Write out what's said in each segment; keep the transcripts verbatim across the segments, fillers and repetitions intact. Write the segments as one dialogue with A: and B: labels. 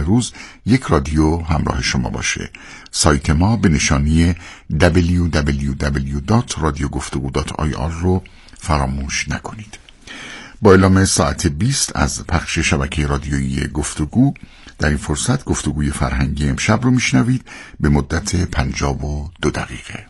A: روز یک رادیو همراه شما باشه. سایت ما به نشانی دبلیو دبلیو دبلیو دات رادیو گفتگو دات آی آر رو فراموش نکنید. با اعلام ساعت بیست از پخش شبکه رادیویی گفتگو، در این فرصت گفتگوی فرهنگی امشب رو میشنوید به مدت پنجاه و دو دقیقه.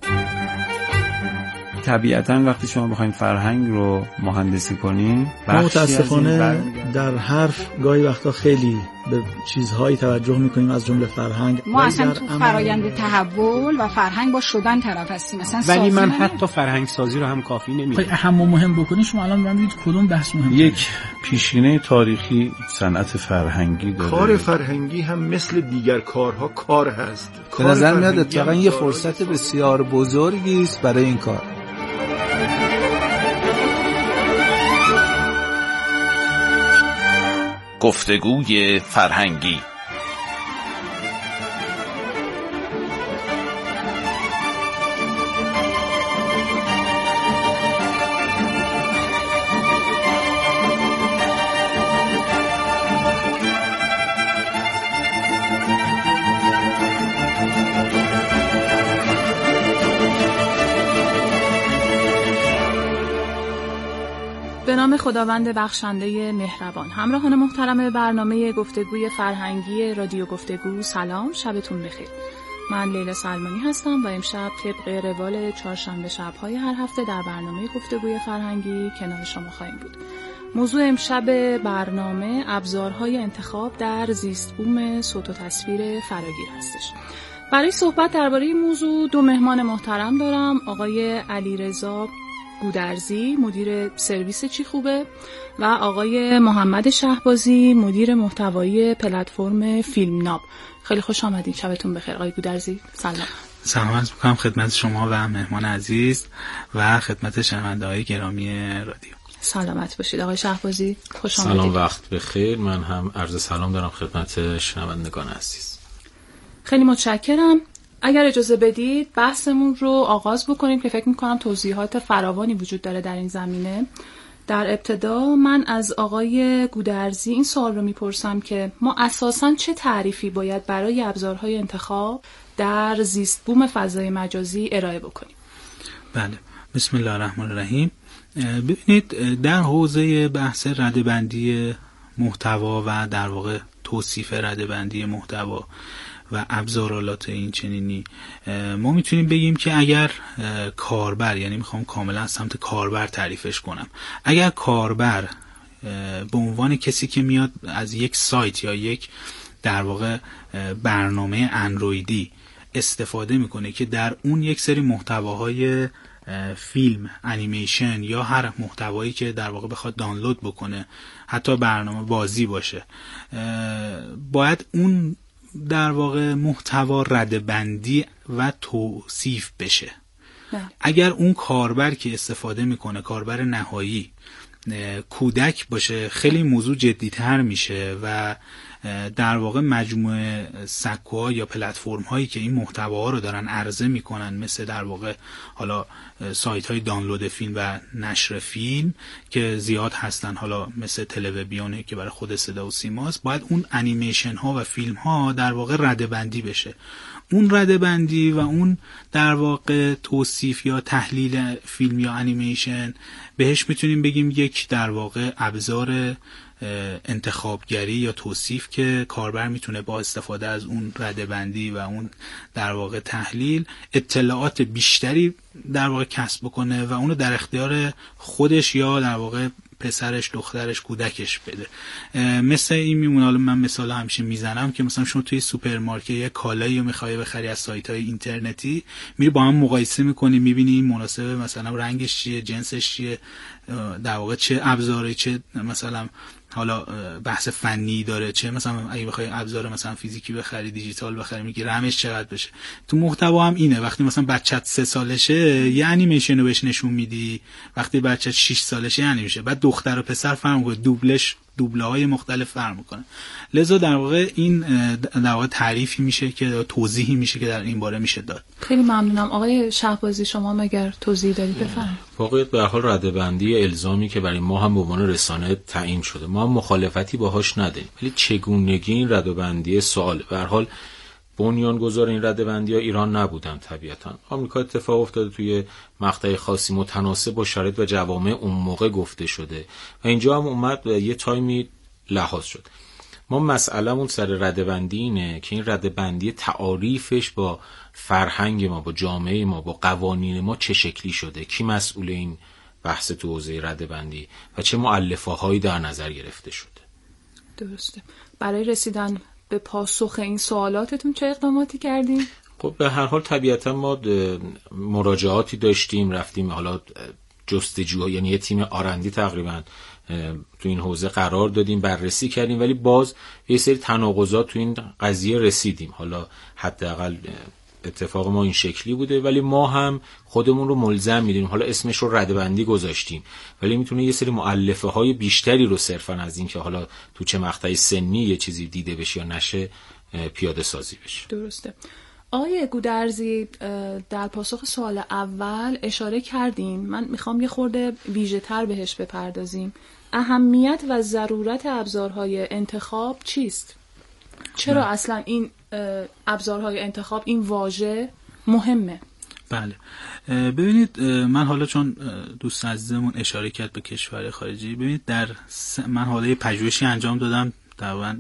B: طبیعتاً وقتی شما بخواید فرهنگ رو مهندسی کنین،
C: متاسفانه در حرف گاهی وقتا خیلی به چیزهایی توجه میکنیم از جمله فرهنگ.
D: ما اصلا تو فرایند تحول و فرهنگ با شدن طرف هستیم. مثلا
E: ولی من حتی فرهنگ سازی رو هم کافی نمیدونم.
C: اهم و مهم بکنید شما الان ببینید کدوم بحث مهمه.
B: یک پیشینه تاریخی صنعت فرهنگی داره.
F: کار فرهنگی هم مثل دیگر کارها کار هست.
G: به نظر میاد اتفاقا یه فرصت بسیار بزرگی است برای این کار.
H: گفتگوی فرهنگی.
I: به نام خداوند بخشنده مهربان. همراهان محترم برنامه گفتگوی فرهنگی رادیو گفتگو، سلام، شبتون بخیر. من لیلا سلمانی هستم و امشب طبق روال چهارشنبه شب‌های هر هفته در برنامه گفتگوی فرهنگی کنار شما خواهیم بود. موضوع امشب برنامه ابزارهای انتخاب در زیست بوم صوت و تصویر فراگیر هستش. برای صحبت درباره این موضوع دو مهمان محترم دارم. آقای علیرضا گودرزی، مدیر سرویس چی خوبه، و آقای محمد شهبازی، مدیر محتوایی پلتفرم فیلم ناب. خیلی خوش آمدین. شبتون بخیر. آقای گودرزی سلام.
J: سلام عرض می‌کنم خدمت شما و مهمان عزیز و خدمت شنونده‌های گرامی رادیو.
I: سلامت باشید. آقای شهبازی خوش آمدید.
K: سلام، وقت بخیر. من هم عرض سلام دارم خدمت شنوندگان عزیز.
I: خیلی متشکرم. اگر اجازه بدید بحثمون رو آغاز بکنیم که فکر میکنم توضیحات فراوانی وجود داره در این زمینه. در ابتدا من از آقای گودرزی این سوال رو میپرسم که ما اساساً چه تعریفی باید برای ابزارهای انتخاب در زیست بوم فضای مجازی ارائه بکنیم؟
J: بله، بسم الله الرحمن الرحیم. ببینید، در حوزه بحث رده‌بندی محتوا و در واقع توصیف رده‌بندی محتوا و ابزارالات این چنینی، ما میتونیم بگیم که اگر کاربر، یعنی میخوام کاملا از سمت کاربر تعریفش کنم، اگر کاربر به عنوان کسی که میاد از یک سایت یا یک در واقع برنامه اندرویدی استفاده میکنه که در اون یک سری محتواهای فیلم، انیمیشن یا هر محتوایی که در واقع بخواد دانلود بکنه، حتی برنامه بازی باشه، باید اون در واقع محتوا رده‌بندی و توصیف بشه. ده. اگر اون کاربر که استفاده میکنه، کاربر نهایی، کودک باشه، خیلی موضوع جدی‌تر میشه و در واقع مجموعه سکوها یا پلتفرم هایی که این محتواها رو دارن عرضه میکنن، مثل در واقع حالا سایت های دانلود فیلم و نشر فیلم که زیاد هستن، حالا مثل تلویزیونه که برای خود صدا و سیماست، باید اون انیمیشن ها و فیلم ها در واقع رده‌بندی بشه. اون رده‌بندی و اون در واقع توصیف یا تحلیل فیلم یا انیمیشن، بهش میتونیم بگیم یک در واقع ابزار انتخابگری یا توصیف که کاربر میتونه با استفاده از اون رده‌بندی و اون در واقع تحلیل اطلاعات بیشتری در واقع کسب بکنه و اونو در اختیار خودش یا در واقع پسرش، دخترش، کودکش بده. مثل این میمونه، حالا من مثلا همیشه میزنم که مثلا شما توی سوپرمارکت یه کالایی رو میخوای بخری از سایت‌های اینترنتی، میری با هم مقایسه میکنی، میبینی این مناسبه، مثلا رنگش چیه، جنسش چیه، در واقع چه ابزاری، چه مثلا حالا بحث فنی داره، چه مثلا اگه بخوای ابزار مثلا فیزیکی بخری، دیجیتال بخری، میگی رمش چقدر بشه. تو محتوا هم اینه، وقتی مثلا بچت سه سالشه یه انیمیشن رو بهش نشون میدی، وقتی بچت شش سالشه یعنی میشه. بعد دختر و پسر فرق میکنه، دوبلش دوبله های مختلف فرق میکنه. لذا در واقع این در واقع تعریفی میشه که توضیحی میشه که در این باره میشه داد.
I: خیلی ممنونم. آقای شهبازی شما مگر توضیح دارید بفرمایید.
K: واقعیت به هر حال رده‌بندی الزامی که برای ما هم به عنوان رسانه تعیین شده، ما هم مخالفتی باهاش نداریم، ولی چگونگی این رده‌بندی سوال. به هر حال بنیانگذار این رده‌بندی‌ها ایران نبودن، طبیعتاً آمریکا اتفاق افتاده، توی مقطع خاصی متناسب با شرایط و جوامع اون موقع گفته شده و اینجا هم اومد یه تایمی لحاظ شد. ما مسئله‌مون سر رده‌بندی اینه که این رده‌بندی تعاریفش با فرهنگ ما، با جامعه ما، با قوانین ما چه شکلی شده، کی مسئول این بحث تو حوزه رده‌بندی و چه مؤلفه‌هایی در نظر گرفته شده.
I: درسته. برای رسیدن به پاسخ این سوالاتتون چه اقداماتی کردیم؟
K: خب به هر حال طبیعتا ما مراجعاتی داشتیم، رفتیم حالا جستجو، یعنی یه تیم آرندی تقریبا تو این حوزه قرار دادیم، بررسی کردیم، ولی باز یه سری تناقضات تو این قضیه رسیدیم. حالا حداقل اتفاق ما این شکلی بوده، ولی ما هم خودمون رو ملزم می‌دونیم. حالا اسمش رو رده‌بندی گذاشتیم، ولی میتونه یه سری مؤلفه های بیشتری رو صرفا از این که حالا تو چه مقطعی سنی یه چیزی دیده بشه یا نشه پیاده سازی بشه.
I: درسته. آقای گودرزی در پاسخ سوال اول اشاره کردین، من میخوام یه خورده ویژه تر بهش بپردازیم. اهمیت و ضرورت ابزارهای انتخاب چیست؟ چرا نه. اصلا این ابزارهای انتخاب، این واژه مهمه؟
J: بله ببینید، من حالا چون دوست عزیزمون اشاره کرد به کشور خارجی، ببینید در س... من حالا یه پژوهشی انجام دادم در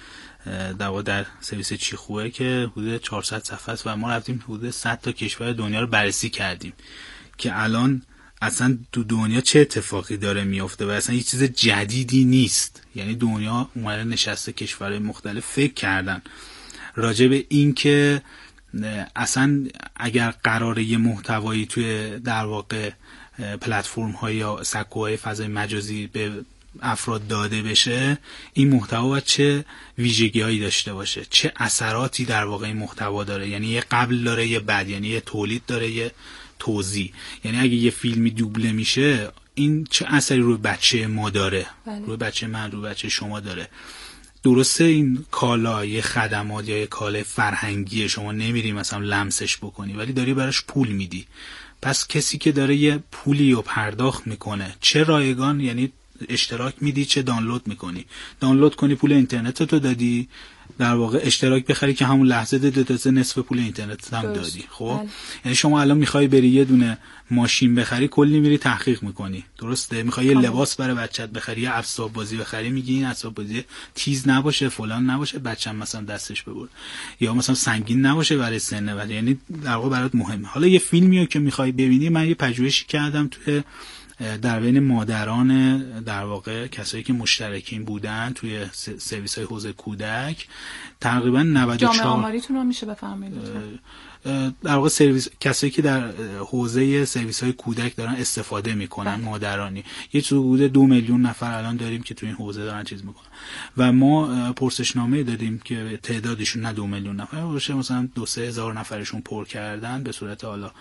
J: در در سرویس چیخوه که حدود چهارصد صفحه است و ما رفتیم حدود صد تا کشور دنیا رو بررسی کردیم که الان اصلا تو دنیا چه اتفاقی داره میفته و اصلا هیچ چیز جدیدی نیست. یعنی دنیا اومده نشسته کشورهای مختلف فکر کردن راجع به این که اصلا اگر قراره یه محتوایی توی در واقع پلتفرم های یا سکوهای فضای مجازی به افراد داده بشه، این محتوا باید چه ویژگی‌هایی داشته باشه، چه اثراتی در واقع این محتوا داره. یعنی یه قبل داره یه بعد، یعنی یه تولید داره یه توزیع. یعنی اگه یه فیلمی دوبله میشه این چه اثری روی بچه ما داره، بله. روی بچه من، روی بچه شما داره. درسته این کالا یه خدمات یا یه کالای فرهنگی، شما نمیری مثلا لمسش بکنی ولی داری براش پول میدی. پس کسی که داره یه پولی رو پرداخت میکنه، چه رایگان، یعنی اشتراک میدی چه دانلود میکنی. دانلود کنی پول اینترنت تو دادی، در واقع اشتراک بخری که همون لحظه دادی نصف پول اینترنت هم دادی. خب یعنی شما الان میخوای بری یه دونه ماشین بخری، کلی میری تحقیق میکنی، درسته؟ میخوای یه لباس برای بچت بخری، یه اسباب بازی بخری، میگی این اسباب بازی تیز نباشه، فلان نباشه، بچه‌م مثلا دستش ببر، یا مثلا سنگین نباشه برای سنه، ولی یعنی در واقع برات مهمه. حالا یه فیلمیو که میخوای ببینی، من یه پژوهشی کردم توی در بین مادران در واقع کسایی که مشترکین بودن توی سرویس های حوزه کودک، تقریبا نود و چهار
I: جامعه آماریتون رو میشه بفرمایید
J: در واقع سرویس کسایی که در حوزه سرویس های کودک دارن استفاده میکنن، بله. مادرانی، یه چیز حدود دو میلیون نفر الان داریم که توی این حوزه دارن چیز میکنن و ما پرسشنامه دادیم که تعدادشون نه دو میلیون نفر باشه، مثلا دو سه هزار نفرشون پر کردن به صورت حالا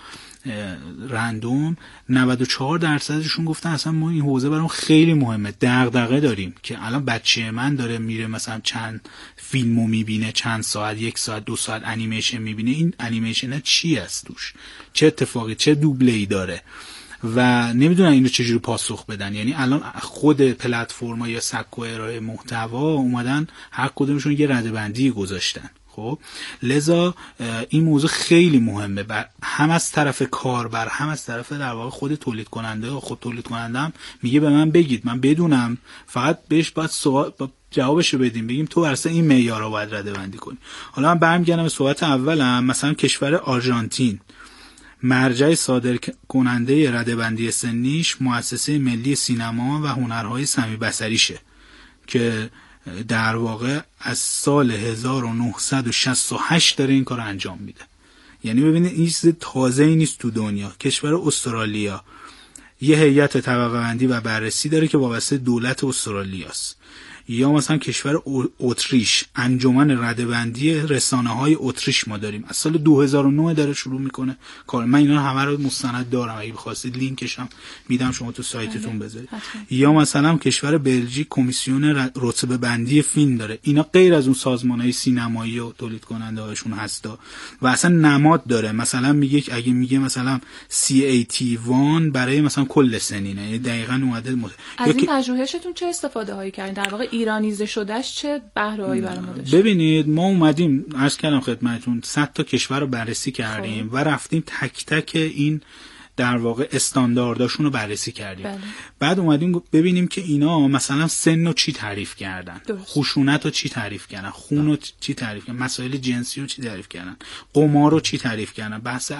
J: رندوم. نود و چهار درصدشون گفتن اصلا ما این حوزه برام خیلی مهمه، دغدغه داریم که الان بچه من داره میره مثلا چند فیلمو میبینه، چند ساعت، یک ساعت، دو ساعت انیمیشن میبینه، این انیمیشن چی است توش، چه اتفاقی، چه دوبله‌ای داره و نمیدونن اینو چجوری پاسخ بدن. یعنی الان خود پلتفرم‌ها یا سکو ارائه محتوا اومدن هر کدومشون یه رده‌بندی گذاشتن. خب لذا این موضوع خیلی مهمه، بر هم از طرف کاربر، هم از طرف در واقع خود تولید کننده. خود تولید کننده هم میگه به من بگید من بدونم، فقط بهش باید سوال جوابشو بدیم، بگیم تو واسه این معیارا باید رده‌بندی کنی. حالا من برمیگردم به صحبت اولم، مثلا کشور آرژانتین مرجع صادر کننده رده‌بندی سنیش مؤسسه ملی سینما و هنرهای سمی بصریشه که در واقع از سال هزار و نهصد و شصت و هشت داره این کار انجام میده. یعنی ببینید این چیز تازه‌ای نیست تو دنیا. کشور استرالیا یه هیئت طبقه‌بندی و بررسی داره که وابسته دولت استرالیاست. یا مثلا کشور اتریش انجمن ردبندی رسانه‌های اتریش ما داریم، از سال دو هزار و نه داره شروع میکنه کار. من اینا همه رو مستند دارم، اگه بخواستید لینکش هم میدم شما تو سایتتون بذارید. یا مثلا کشور بلژیک کمیسیون رتبه بندی فیلم داره. اینا غیر از اون سازمان‌های سینمایی و تولید کننده هاشون هستا و اصلا نماد داره. مثلا میگه اگه میگه مثلا سی ای تی وان برای مثلا کل سنینه، یعنی دقیقاً اومده مد...
I: از این پژوهشتون چه استفاده هایی کردین؟ در واقع ایرانیزه شدهش چه بهره هایی برای ما داشت؟
J: ببینید ما اومدیم عرض کردم خدمتتون صد تا کشور رو بررسی کردیم خب. و رفتیم تک تک این در واقع استاندارداشون رو بررسی کردیم. بله. بعد اومدیم ببینیم که اینا مثلا سن رو چی تعریف کردن، خشونت رو چی تعریف کردن، خون رو چی تعریف کردن، مسائل جنسی رو چی تعریف کردن، قمار رو چی تعریف کردن، بحث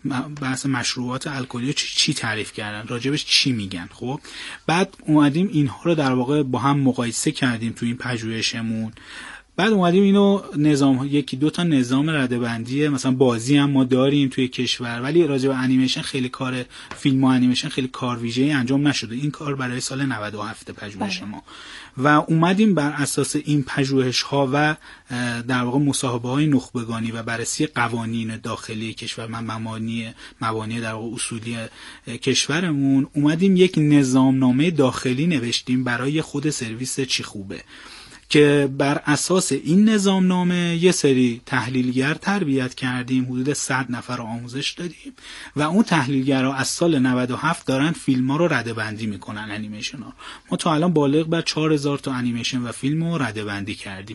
J: بحث مشروبات الکلی رو چی, چی تعریف کردن، راجبش چی میگن. خب بعد اومدیم اینها رو در واقع با هم مقایسه کردیم تو این پژوهشمون. بعد اومدیم اینو نظام یکی دو تا نظام ردبندی مثلا بازی هم ما داریم توی کشور، ولی راجع به انیمیشن خیلی کار فیلم و انیمیشن خیلی کار ویژه‌ای انجام نشده. این کار برای سال نود و هفت پژوهش ما و اومدیم بر اساس این پژوهش ها و در واقع مصاحبه های نخبگانی و بررسی قوانین داخلی کشور و مبانی مبانی در واقع اصولی کشورمون اومدیم یک نظامنامه داخلی نوشتیم برای خود سرویس چی خوبه که بر اساس این نظامنامه یه سری تحلیلگر تربیت کردیم، حدود صد نفر رو آموزش دادیم و اون تحلیلگرها از سال نود و هفت دارن فیلم‌ها رو رده‌بندی میکنن، انیمیشن‌ها. ما تا الان بالغ بر چهار هزار تا انیمیشن و فیلم رو رده‌بندی کردیم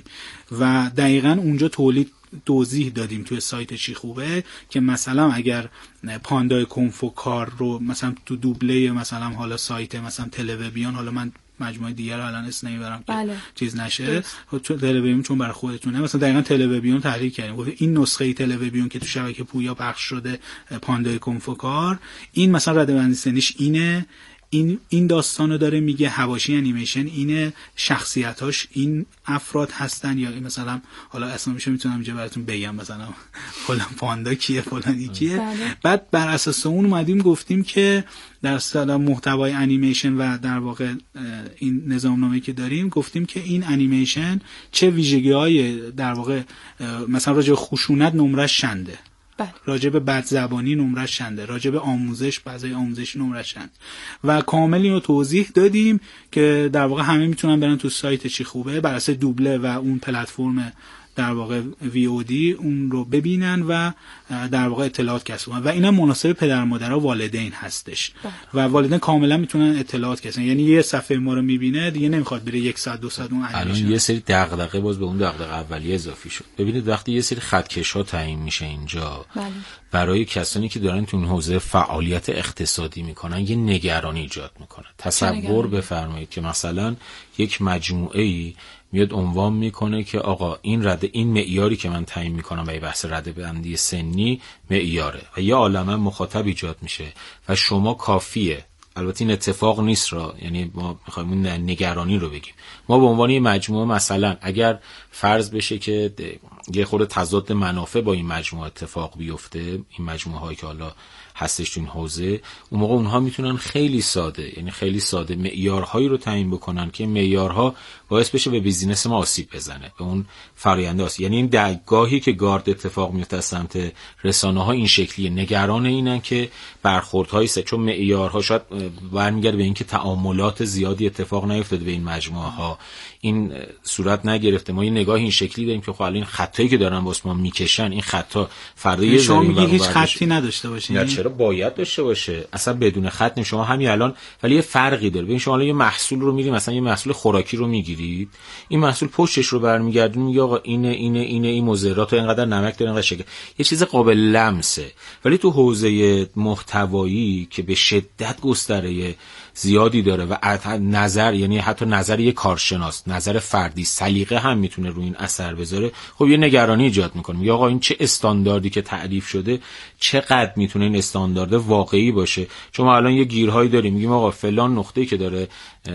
J: و دقیقاً اونجا تولید توضیح دادیم توی سایت چی خوبه که مثلا اگر پاندای کنفو کار رو مثلا تو دوبله مثلا حالا سایت مثلا تلویزیون، حالا من مجموعه دیگر الان اسم نمیبرم که بله. چیز نشه، چون تلویزیون چون برای خودتونه، مثلا دقیقاً تلویزیون تحریک کردیم گفت این نسخه تلویزیون که تو شبکه پویا پخش شده پاندای کنفوکار، این مثلا رده‌بندی سنیش اینه، این این داستانو داره میگه، حواشی انیمیشن اینه، شخصیتاش این افراد هستن، یا مثلا حالا اسمش میتونم اینجا براتون بگم مثلا فلان پاندا کیه فلانی کیه. بعد بر اساس اون اومدیم گفتیم که در سال محتوای انیمیشن و در واقع این نظامنامه‌ای که داریم گفتیم که این انیمیشن چه ویژگی‌های در واقع مثلا راجع به خشونت نمرش چنده، راجع به بدزبانی نمرش چنده، راجع به آموزش بعضی آموزشی نمرش چند و کامل اینو توضیح دادیم که در واقع همه میتونن برن تو سایت چی خوبه بر اساس دوبله و اون پلتفرم در واقع وی او دی اون رو ببینن و در واقع اطلاعات کسب کنن و اینا مناسب پدر مادر و والدین هستش و والدین کاملا میتونن اطلاعات کسب کنن. یعنی یه صفحه ما رو میبینه دیگه نمیخواد بره یک ساعت دو ساعت اون انیمیشن.
K: الان یه سری دغدغه باز به اون دغدغه اولیه اضافی شد. ببینید وقتی یه سری خطکش‌ها تعیین میشه اینجا بله. برای کسانی که دارن تو اون حوزه فعالیت اقتصادی میکنن یه نگرانی ایجاد میکنه. تصور بفرمایید که مثلا یک مجموعه‌ای میاد عنوان میکنه که آقا این رده این معیاری که من تعیین میکنم برای بحث رده‌بندی سنی معیاره و یه عالمه مخاطب ایجاد میشه و شما کافیه. البته این اتفاق نیست را، یعنی ما میخوایم اون نگرانی رو بگیم. ما به عنوان یه مجموعه مثلا اگر فرض بشه که یه خورده تضاد منافع با این مجموعه اتفاق بیفته، این مجموعه هایی که حالا هستش تو این حوزه، اون موقع اونها میتونن خیلی ساده یعنی خیلی ساده معیارهایی رو تعیین بکنن که معیارها باعث بشه به بیزینس ما آسیب بزنه، به اون فرآیند آسیب. یعنی این درگاهی که گارد اتفاق میفته از سمت رسانه‌ها این شکلیه، نگران اینن که برخوردهای سه چون معیارها شاید برمیگرده به اینکه تعاملات زیادی اتفاق نیفتاده به این مجموعه ها، این صورت نگرفته. ما یه نگاه این شکلی داریم که خب الان این خطایی که دارن واسه ما میکشن این خطا فردا یه
J: شما میگی هیچ خطی نداشته باشه.
K: نه چرا باید داشته باشه، اصلا بدون خط نمی شما همین الان. ولی یه فرقی داره. ببین شما الان یه محصول رو میگیرید، مثلا یه محصول خوراکی رو میگیرید، این محصول پشتش رو برمیگردون میگه آقا اینه اینه اینه این مضرات و اینقدر نمک داره اینقدر شکر، یه چیز قابل لمسه. ولی تو حوزه محتوایی که به شدت گستره زیادی داره و نظر یعنی حتی نظر یه کارشناس، نظر فردی، سلیقه هم میتونه روی این اثر بذاره، خب یه نگرانی ایجاد میکنه. یا آقا این چه استانداردی که تعریف شده چقدر میتونه این استاندارد واقعی باشه؟ چون ما الان یه گیرهایی داریم میگیم آقا فلان نقطه‌ای که داره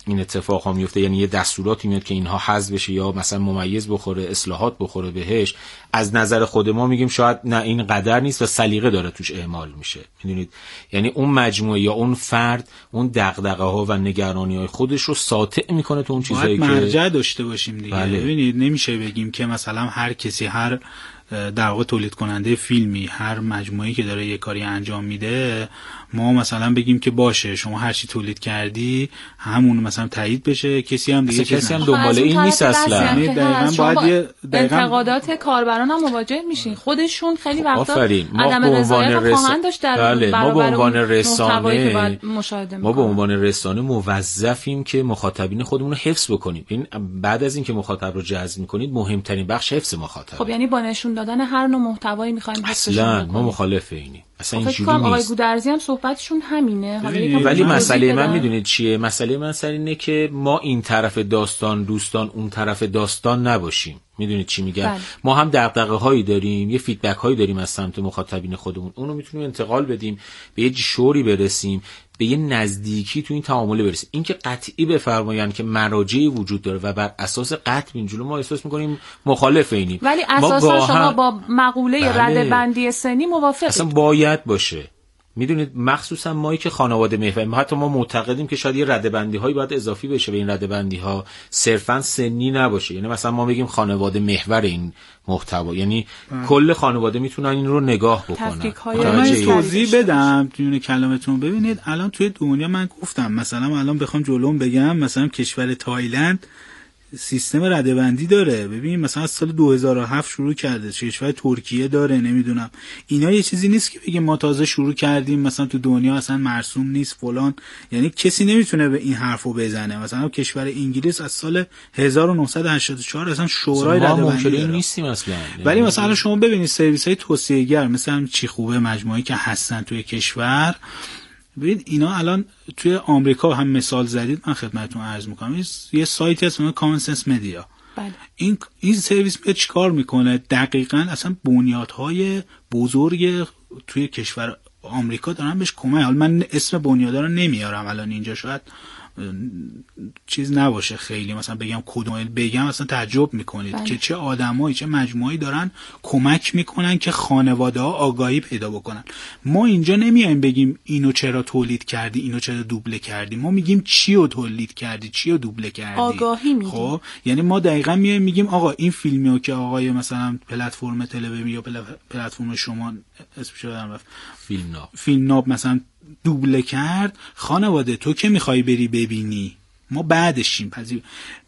K: این اتفاق ها میفته، یعنی یه دستوراتی میاد که اینها حذف بشه یا مثلا ممیز بخوره، اصلاحات بخوره بهش، از نظر خود ما میگیم شاید نه این قدر نیست و سلیقه داره توش اعمال میشه. میدونید یعنی اون مجموعه یا اون فرد اون دغدغه ها و نگرانی های خودش رو ساطع میکنه تو اون چیزایی که
J: مرجع داشته باشیم دیگه.
K: بله.
J: ببینید نمیشه بگیم که مثلا هر کسی، هر در واقع تولید کننده فیلمی، هر مجموعه‌ای که داره یه کاری انجام میده، ما مثلا بگیم که باشه شما هر چی تولید کردی همون مثلا تایید بشه، کسی هم دیگه
K: کسی هم دنبال این نیست اصلا.
J: دقیقاً باید یه
I: انتقادات کاربران هم مواجه میشین، خودشون خیلی وقتا
K: عدم رضایت خواهند داشت در
I: بله.
K: ما به عنوان رسانه
I: ما
K: به عنوان رسانه موظفیم که مخاطبین خودمون رو حفظ بکنیم. این بعد از اینکه مخاطب رو جذب می‌کنید مهمترین بخش حفظ مخاطب.
I: خب یعنی با نشون دادن هر نوع محتوایی می‌خوایم حفظش کنیم.
K: اصلا ما مخالف اینیم. اصلا اینجوری نیست.
I: آقای گودرزی هم صحبتشون همینه.
K: ولی مسئله من میدونید چیه؟ مسئله من سر اینه که ما این طرف داستان دوستان اون طرف داستان نباشیم. میدونید چی میگم؟ بله. ما هم دغدغه هایی داریم، یه فیدبک هایی داریم از سمت مخاطبین خودمون، اونو میتونیم انتقال بدیم، به یه شوری برسیم، به یه نزدیکی تو این تعامل برسیم. این که قطعی بفرمایند که مراجعی وجود داره و بر اساس قطع اینجوری ما احساس میکنیم مخالف اینیم،
I: ولی اساسا شما با مقوله بله. ردبندی سنی موافقید؟
K: اصلا باید باشه. میدونید مخصوصا مایی که خانواده محور، حتی ما معتقدیم که شاید یه ردبندی هایی باید اضافی بشه به این ردبندی ها، صرفا سنی نباشه. یعنی مثلا ما بگیم خانواده محور این محتوا، یعنی اه. کل خانواده میتونن این رو نگاه بکنن.
J: من توضیح بدم توی کلامتون. ببینید الان توی دنیا من گفتم مثلا الان بخوام جلوم بگم مثلا کشور تایلند سیستم ردبندی داره. ببین مثلا از سال دو هزار و هفت شروع کرده، کشور ترکیه داره، نمیدونم اینا یه چیزی نیست که بگیم ما تازه شروع کردیم مثلا تو دنیا اصلا مرسوم نیست فلان. یعنی کسی نمیتونه به این حرفو بزنه. مثلا کشور انگلیس از سال هزار و نهصد و هشتاد و چهار اصلا شورای ردبندی داره.
K: نیستیم اصلا.
J: ولی مثلا شما ببینید سرویس‌های توصیه‌گر مثلا چی خوبه مجموعه‌ای که هستن توی کشور، ببین اینا الان توی آمریکا هم مثال زدید، من خدمتتون عرض میکنم یه سایتی هست اسمش کامنسنس مدیا.
I: بله.
J: این این سرویس میاد چیکار میکنه؟ دقیقاً اصلا بنیادهای بزرگ توی کشور آمریکا دارن بهش کمک. حالا من اسم بنیادا رو نمیارم الان اینجا، شاید چیز نباشه خیلی مثلا بگم کدوم بگم اصلا تعجب میکنید بله. که چه آدمایی چه مجموعه‌ای دارن کمک میکنن که خانواده‌ها آگاهی پیدا بکنن. ما اینجا نمیایم بگیم اینو چرا تولید کردی، اینو چرا دوبله کردی، ما میگیم چی رو تولید کردی، چی رو دوبله کردی،
I: آگاهی میدیم.
J: خب یعنی ما دقیقاً میایم میگیم آقا این فیلمیو که آقای مثلا پلتفرم تلویزیون یا پلتفرم شما اسمش رو دارم
K: فیلم ناب
J: فیلم ناب مثلا دوبله کرد، خانواده تو که میخوای بری ببینی ما بعدشیم پذیر.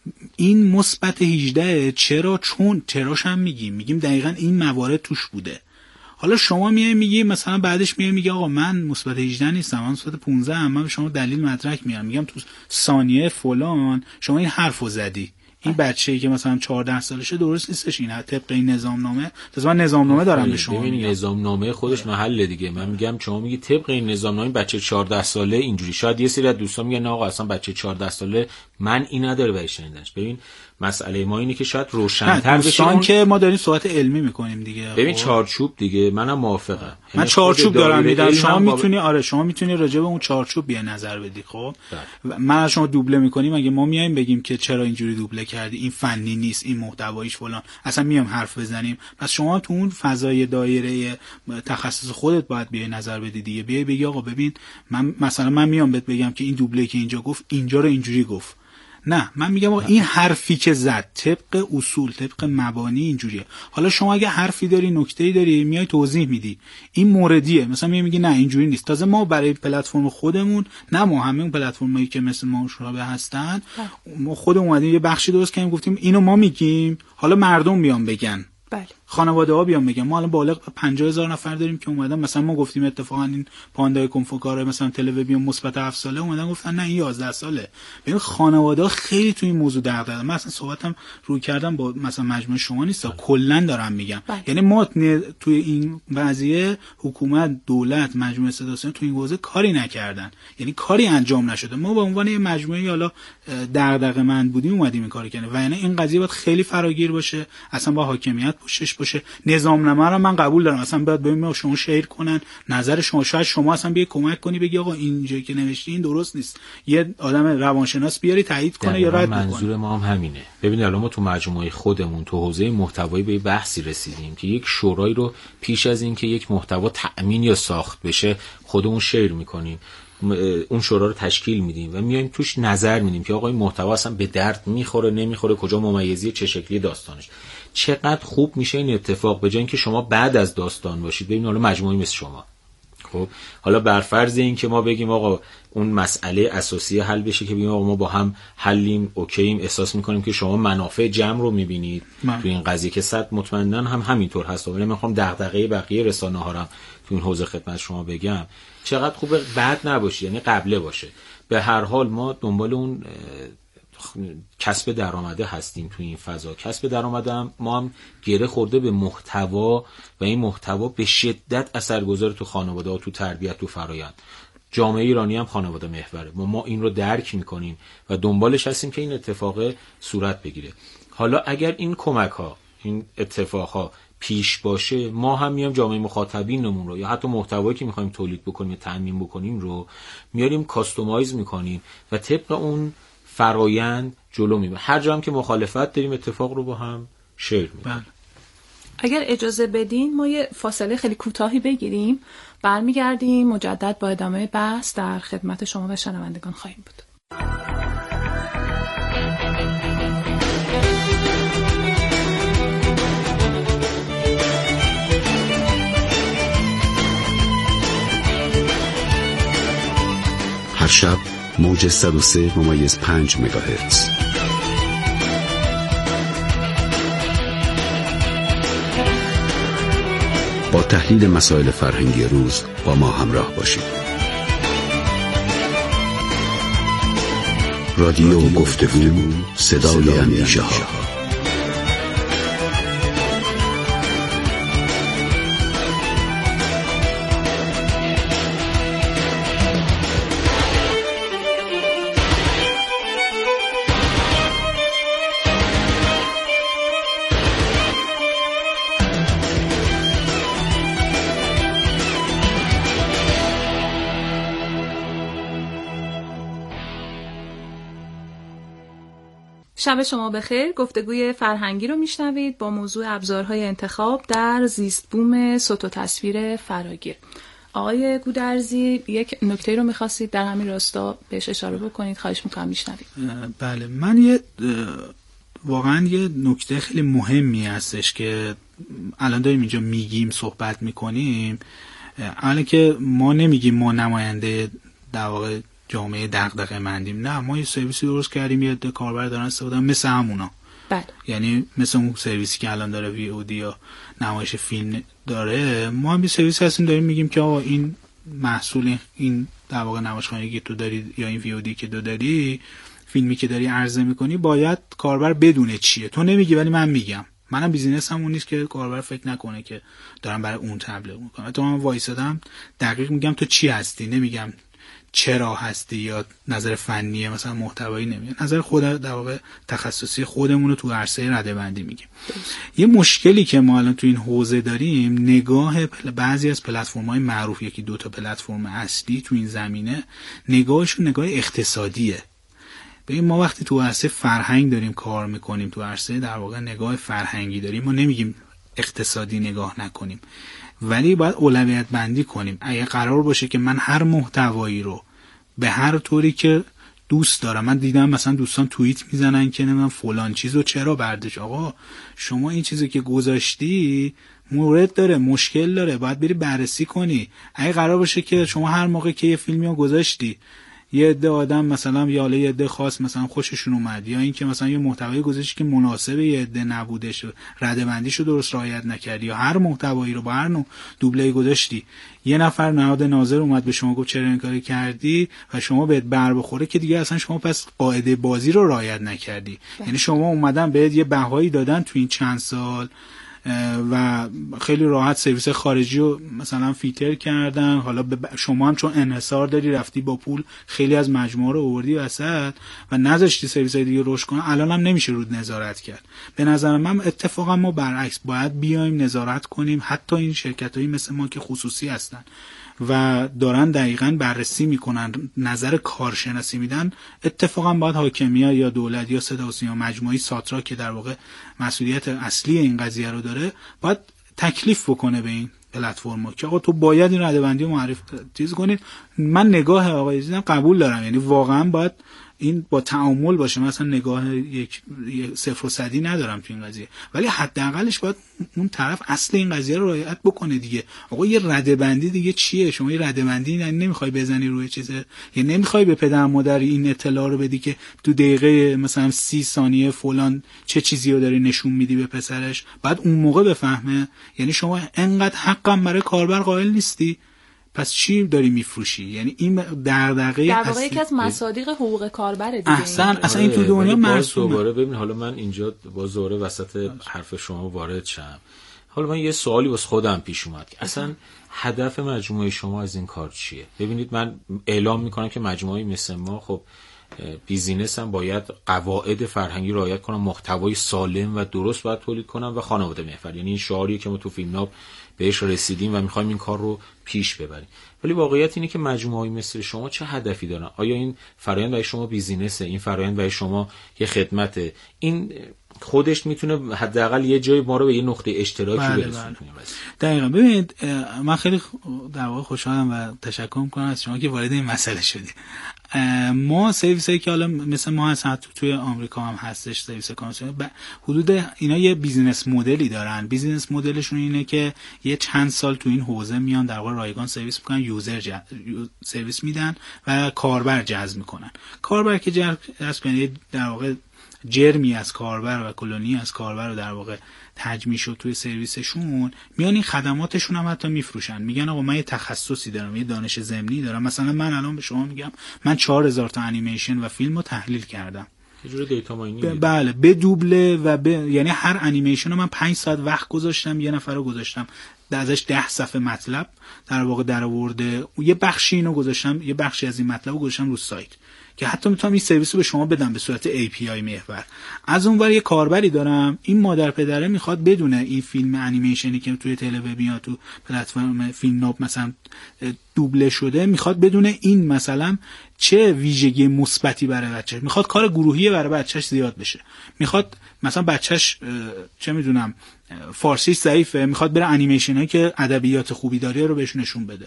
J: این مثبت هجده چرا؟ چون چراش هم میگیم میگیم دقیقاً این موارد توش بوده. حالا شما میای میگی مثلا بعدش میای میگه آقا من مثبت هجده نیستم، من مثبت پانزده ام، من به شما دلیل مدرک میارم، میگم تو ثانیه فلان شما این حرفو زدی. این بچه‌ای که مثلا چهارده سالشه درست نیستش این طبق این نظامنامه. مثلا من نظامنامه دارم به شما
K: میگم. نظامنامه خودش محل دیگه. من میگم شما میگی طبق این نظامنامه بچه چهارده ساله اینجوری. شاید یه سری از دوستان میگن آقا اصلا بچه چهارده ساله من این نداره برای شنیدنش. ببین مسئله ما اینه که شاید روشن‌تر بشه اون
J: که ما داریم صحبت علمی میکنیم دیگه.
K: ببین چارچوب دیگه منم موافقم.
J: من چارچوب دارم میدم، شما میتونی آره شما میتونی راجع به اون چارچوب بیا نظر بدی. خب من از شما دوبله میکنیم، اگه ما میایم بگیم که چرا اینجوری دوبله کردی، این فنی نیست، این محتوایش فلان، اصلا میام حرف بزنیم، پس شما تو اون فضای دایره تخصص خودت باید بیای نظر بدی دیگه. بیای بگی آقا ببین من مثلا من میام بهت بگم که این دوبله که اینجا گفت اینجا رو اینجوری گفت. نه من میگم این حرفی که زد طبق اصول طبق مبانی اینجوریه. حالا شما اگه حرفی داری نکته‌ای داری میای توضیح میدی این موردیه، مثلا میای میگی نه اینجوری نیست. تازه ما برای پلتفرم خودمون، نه ما همه اون پلتفرمایی که مثل ما شبیه هستن، ما خودمون اومدیم یه بخشی درست کردیم گفتیم اینو ما میگیم، حالا مردم بیان بگن.
I: بله.
J: خانواده ها بیان بگن. ما الان بالغ پنجاه هزار نفر داریم که اومدن، مثلا ما گفتیم اتفاقا این پاندای کنفوکاره مثلا تلویزیون مثبت هفت ساله اومدن گفتن نه این یازده ساله. ببین خانواده ها خیلی تو این موضوع دغدغه. من اصلا صحبتم روی کردم با مثلا مجموعه شما نیست، کلا دارم میگم. بله. یعنی ما توی این قضیه حکومت، دولت، مجموعه صداسیان تو این حوزه کاری نکردن، یعنی کاری انجام نشده. ما به عنوان یه مجموعه حالا دغدغه مند بودیم اومدیم این کارو کردیم، و یعنی این قضیه باید خیلی فراگیر باشه، اصلا با حاکمیت پشتش باشه. نظامنامه رو من قبول دارم، اصلا باید ببینم شما شیر کنن نظر شما، شاید شما اصلا بیای کمک کنی بگی آقا اینجا که نوشتی این درست نیست، یه آدم روانشناس بیاری تایید کنه یا رد کنه.
K: منظور ما هم همینه. ببینید الان ما تو مجموعه خودمون تو حوزه محتوایی به بحثی رسیدیم که یک شورایی رو پیش از این که یک محتوا تأمین یا ساخت بشه خودمون شیر میکنیم، اون شورا رو تشکیل میدیم و میایم توش نظر میدیم که آقا این محتوا اصلا به درد میخوره نمیخوره، کجا ممیزی، چه شکلی داستانش. چقدر خوب میشه این اتفاق به جای اینکه شما بعد از داستان باشید ببین حالا مجموعی مثل شما، خب حالا بر فرض این که ما بگیم آقا اون مسئله اساسی حل بشه که بگیم آقا ما با هم حلیم، اوکییم، احساس میکنیم که شما منافع جمع رو میبینید تو این قضیه که صد مطمئنا هم همینطور هست، ولی من میخوام دغدغه بقیه رسانه‌ها رو تو این حوزه خدمت شما بگم. چقدر خوبه بعد نباشه، یعنی قبله باشه. به هر حال ما دنبال اون کسب درآمده هستیم تو این فضا. کسب درآمده هم ما هم گره خورده به محتوا و این محتوا به شدت اثرگذار تو خانواده ها، تو تربیت، تو فرآیند. جامعه ایرانی هم خانواده محوره. ما ما این رو درک میکنیم و دنبالش هستیم که این اتفاق صورت بگیره. حالا اگر این کمک ها، این اتفاق ها پیش باشه، ما هم میام جامعه مخاطبینمون رو یا حتی محتوایی که میخوایم تولید بکنیم یا تامین بکنیم رو میاریم کاستومایز میکنیم و طبق اون فرایند جلو میبریم. هر جا هم که مخالفت داریم اتفاق رو با هم شیر میکنیم.
I: اگر اجازه بدین ما یه فاصله خیلی کوتاهی بگیریم، برمیگردیم مجدد با ادامه بحث در خدمت شما و شنوندگان خواهیم بود.
L: هر شب موج صد و سه ممیز پنج مگاهرتز. با تحلیل مسائل فرهنگی روز با ما همراه باشید. رادیو گفتگو، صدای اندیشه ها.
I: شب شما بخیر. گفتگوی فرهنگی رو میشنوید با موضوع ابزارهای انتخاب در زیست بوم صوت و تصویر فراگیر. آقای گودرزی یک نکته رو می‌خواستید در همین راستا بهش اشاره بکنید، خواهش می‌کنم میشنوید.
J: بله، من یه واقعا یه نکته خیلی مهمی هستش که الان داریم اینجا میگیم، صحبت می‌کنیم. الان که ما نمیگیم ما نماینده در واقع جامعه دغدغه مندیم، نه، ما یه سرویسی درست کردیم، یه عده کاربر دارن استفاده مثل همونا.
I: بله.
J: یعنی مثل اون سرویسی که الان داره وی او دی یا نمایش فیلم داره، ما هم یه سرویس هستیم داریم میگیم که آقا این محصول، این در واقع نمایشخانه‌ای که تو داری یا این وی او دی که تو داری، فیلمی که داری عرضه میکنی، باید کاربر بدونه چیه. تو نمیگی ولی من میگم. منم بیزینسم اون نیست که کاربر فکر نکنه که دارم برای اون تبلیغ میکنم. تو من وایسادم دقیق میگم تو چی هستی، نمیگم چرا هستی یا نظر فنیه مثلا محتوایی نمیگم، نظر خود در واقع تخصصی خودمون رو تو عرصه رده‌بندی میگیم. یه مشکلی که ما الان تو این حوزه داریم، نگاه بعضی از پلتفرم‌های معروف، یکی دو تا پلتفرم اصلی تو این زمینه، نگاهشون نگاه اقتصادیه. ببین ما وقتی تو عرصه فرهنگ داریم کار میکنیم، تو عرصه در واقع نگاه فرهنگی داریم، ما نمیگیم اقتصادی نگاه نکنیم، ولی باید اولویت بندی کنیم. اگه قرار باشه که من هر محتوایی رو به هر طوری که دوست دارم، من دیدم مثلا دوستان توییت میزنن که نمیدونم فلان چیزو چرا برداشت، آقا شما این چیزو که گذاشتی مورد داره، مشکل داره، باید بری بررسی کنی. اگه قرار باشه که شما هر موقع که یه فیلمی رو گذاشتی یه عده آدم مثلا یا یه عده خاص مثلا خوششون اومد، یا اینکه مثلا یه محتوایی گذاشتی که مناسب یه عده نبودش، رده‌بندیشو درست رعایت نکردی، یا هر محتوایی رو با هر نوع دوبله گذاشتی، یه نفر نهاد ناظر اومد به شما گفت چرا این کارو کردی و شما بهت بر بخوره، که دیگه اصلا شما پس قاعده بازی رو رعایت نکردی. یعنی شما اومدن بهت یه بهایی دادن تو این چند سال، و خیلی راحت سرویس خارجی رو مثلا فیلتر کردن. حالا شما هم چون انحصار داری رفتی با پول خیلی از مجموعه رو آوردی وسط و نذاشتی سرویس های دیگه رشد کنه، الان هم نمیشه رود نظارت کرد. به نظر من اتفاقا ما برعکس باید بیایم نظارت کنیم، حتی این شرکتایی مثل ما که خصوصی هستن و دارن دقیقاً بررسی میکنن، نظر کارشناسی میدن، اتفاقا باید حاکمیت یا دولت یا صدا و سیما مجموعه ساترا که در واقع مسئولیت اصلی این قضیه رو داره باید تکلیف بکنه به این پلتفرما که آقا تو باید این ردبندی رو معرفی چیز کنید. من نگاه آقای عزیزم قبول دارم، یعنی واقعا باید این با تعامل باشه، مثلا نگاه یک صفر و صدی ندارم تو این قضیه، ولی حداقلش باید اون طرف اصل این قضیه رو رعایت بکنه دیگه. آقا یه ردبندی دیگه چیه؟ شما یه ردبندی نمیخوای بزنی روی چیزه، یا نمیخوای به پدر مادر این اطلاع رو بدی که تو دقیقه مثلا سی ثانیه فلان چه چیزی رو داری نشون میدی به پسرش، بعد اون موقع بفهمه. یعنی شما انقدر حقم برای کاربر قائل نیستی، پس چی داری میفروشی؟ یعنی این دغدغه
I: در واقع یکی از مصادیق حقوق کاربره دیگه.
J: احسن اصلا این تو دنیا مرسومه.
K: دوباره ببین، حالا من اینجا باز دوباره وسط حرف شما وارد شم. حالا من یه سوالی واسه خودم پیش اومد که اصلا هدف مجموعه شما از این کار چیه؟ ببینید من اعلام میکنم که مجموعه مثل ما خب بیزینس هم باید قواعد فرهنگی رعایت کنن، محتوای سالم و درست باید تولید کنن و خانواده محور. یعنی این شعاریه که ما تو فیلمناب بهش رسیدیم و میخوایم این کار رو پیش ببریم. ولی واقعیت اینه که مجموعه‌ای مثل شما چه هدفی دارن؟ آیا این فرآیند برای شما بیزینسه؟ این فرآیند برای شما یه خدمته؟ این خودش میتونه حداقل یه جای ما رو به یه نقطه اشتراکی
J: بله
K: برسونه.
J: بله. دقیقاً. ببینید من خیلی در واقع خوشحالم و تشکر میکنم از شما که وارد این مسئله شدید. ما سرویس هایی که حالا مثل ما هست، حتی توی آمریکا هم هستش سرویس کانسوم، حدود اینا یه بیزینس مدلی دارن. بیزینس مدلشون اینه که یه چند سال تو این حوزه میان در واقع رایگان سرویس میکنن، یوزر جز... سرویس میدن و کاربر جذب میکنن. کاربر که جذب یعنی در واقع جرمی از کاربر و کلونی از کاربر رو در واقع تجمیع شد توی سرویسشون، میان این خدماتشون هم حتی میفروشن. میگن آقا من یه تخصصی دارم، یه دانش ضمنی دارم. مثلا من الان به شما میگم من چهار هزار تا انیمیشن و فیلم رو تحلیل کردم.
K: یه جور دیتا ماینینگ.
J: بله، به دوبله و به یعنی هر انیمیشن رو من پنج ساعت وقت گذاشتم، یه نفر رو گذاشتم ازش ده صفحه مطلب در واقع درآورده، یه بخشی اینو گذاشتم، یه بخشی از این مطلب رو گذاشتم رو سایت که حتی میتونم این سرویس رو به شما بدم به صورت ای پی آی محور. از اونور یه کاربری دارم، این مادر پدره میخواد بدونه این فیلم انیمیشنی که توی تلویزیون میاد تو پلتفرم فیلم ناب مثلا دوبله شده، میخواد بدونه این مثلا چه ویژگی مثبتی برای بچه‌ش، میخواد کار گروهی برای بچه‌ش زیاد بشه، میخواد مثلا بچه‌ش چه میدونم فارسیش ضعیفه، میخواد بره انیمیشن هایی که ادبیات خوبی داره رو بهش نشون بده.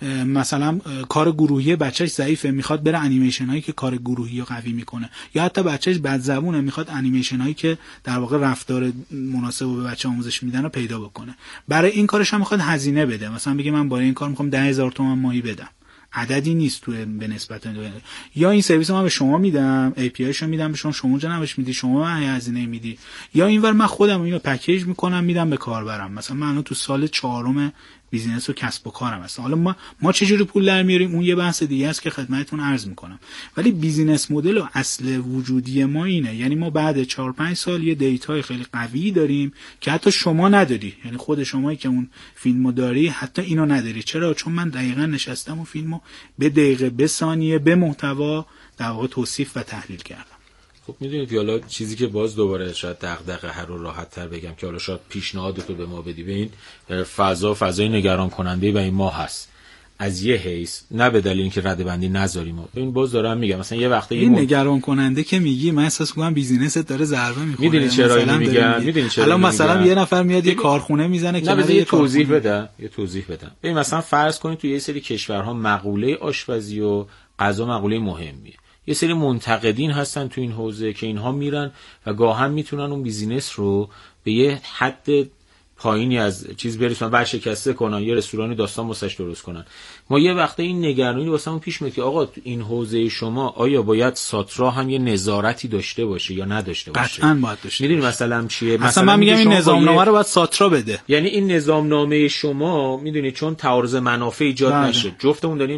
J: مثلا کار گروهی بچه‌ش ضعیفه، میخواد بره انیمیشن هایی که کار گروهی رو قوی میکنه. یا حتی بچه‌ش بدزبونه، میخواد انیمیشن هایی که در واقع رفتار مناسب رو به بچه آموزش میدن رو پیدا بکنه. برای این کارش هم میخواد هزینه بده، مثلا بگه من برای این کار میخوام ده هزار تومان ماهی بدم، عددی نیست تو به نسبت. یا این سرویس رو من به شما میدم، ای پی آیشو میدم به شما، شما اونجا نمش میدی، شما من هزینه میدی. یا اینور من خودم اینو پکیج میکنم میدم به کاربرم. مثلا من الان تو سال چهارم بیزینس و کسب و کارم هستم. حالا ما ما چجوری پول در میاریم اون یه بحث دیگه است که خدمتتون عرض میکنم. ولی بیزینس مدل و اصل وجودی ما اینه، یعنی ما بعد چهار پنج سال یه دیتای خیلی قوی داریم که حتی شما نداری، یعنی خود شمایی که اون فیلمو داری حتی اینو نداری. چرا؟ چون من دقیقاً نشستم اون فیلمو به دقیقه به ثانیه به محتوا در واقع توصیف و تحلیل کردم.
K: خب میدونید حالا چیزی که باز دوباره شاید دغدغه هر رو راحت تر بگم که حالا شاید پیشنهادتو به ما بدی، به این فضا فضای نگران کننده و این ما هست از یه حیث، نه به دلیل اینکه ردبندی نذاریم. ببین باز دارم میگم مثلا یه وقته
J: این نگران کننده که میگی من احساس میکنم بیزینست داره ضربه میخوره.
K: میدونی چرا میگم؟ میدونی چرا
J: الان مثلا یه نفر میاد یه کارخونه میزنه که
K: یه توضیح بده، یه توضیح بدم. ببین مثلا فرض کنید تو یه سری کشورها مقوله آشپزی و غذا مقوله مهمیه. یه سری منتقدین هستن تو این حوزه که اینها میرن و گاهن میتونن اون بیزینس رو به یه حد پایینی از چیز برسونن، ورشکسته کنن، یه رستوران داستان واسش درست کنن. ما یه وقته این نگرانی واسمون پیش میاد که آقا تو این حوزه شما آیا باید ساترا هم یه نظارتی داشته باشه یا نداشته باشه؟
J: قطعاً باید داشته.
K: میدونی مثلا چیه؟
J: مثلا, مثلا من میگم این نظامنامه رو باید ساترا بده.
K: یعنی این نظامنامه شما میدونی چون تعارض منافع ایجاد
J: بله.
K: نشه. جفتمون داریم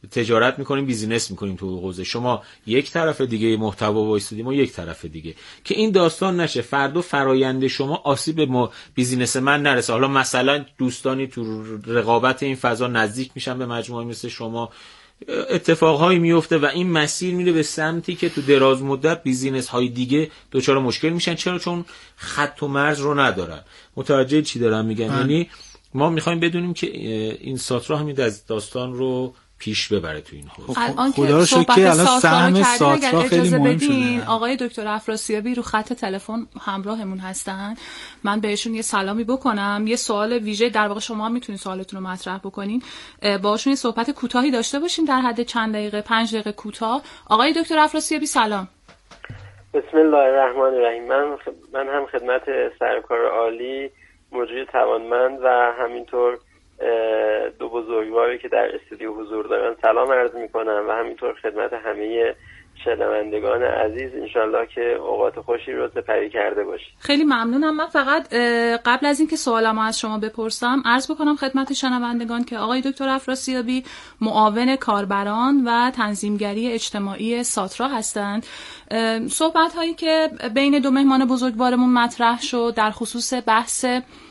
K: تجارت میکنیم، بیزینس میکنیم تو حوزه. شما یک طرف دیگه محتوا وایسیدیم و یک طرف دیگه، که این داستان نشه فردا فرآیند شما آسیب به بیزینس من نرسه. حالا مثلا دوستانی تو رقابت این فضا نزدیک میشن به مجموعه مثل شما، اتفاقهایی میفته و این مسیر میره به سمتی که تو دراز مدت بیزینس های دیگه دچار مشکل میشن. چرا؟ چون خط و مرز رو ندارن. متوجه چی دارم میگم؟ یعنی ما میخوایم بدونیم که این ساترا همین از داستان رو پیش ببره تو این حوزه.
I: الان که صحبت ساترا رو کردیم، اگر اجازه بدین آقای دکتر افراسیابی رو خط تلفن همراهمون هستن، من بهشون یه سلامی بکنم. یه سوال ویژه در واقع شما میتونید سوالتون رو مطرح بکنین، باهاشون یه صحبت کوتاهی داشته باشیم در حد چند دقیقه، پنج دقیقه کوتاه. آقای دکتر افراسیابی سلام.
M: بسم الله الرحمن الرحیم. من من هم خدمت سرکار عالی، مجری توانمند و همینطور دو بزرگواری که در استودیو حضور دارن سلام عرض میکنم و همینطور خدمت همه شنوندگان عزیز. انشالله که اوقات خوشی رو سپری کرده باشید.
I: خیلی ممنونم. من فقط قبل از اینکه سوالمو از شما بپرسم عرض بکنم خدمت شنوندگان که آقای دکتر افراسیابی معاون کاربران و تنظیمگری اجتماعی ساترا هستند. صحبت هایی که بین دو مهمان بزرگوارمون مطرح شد در خصوص بحث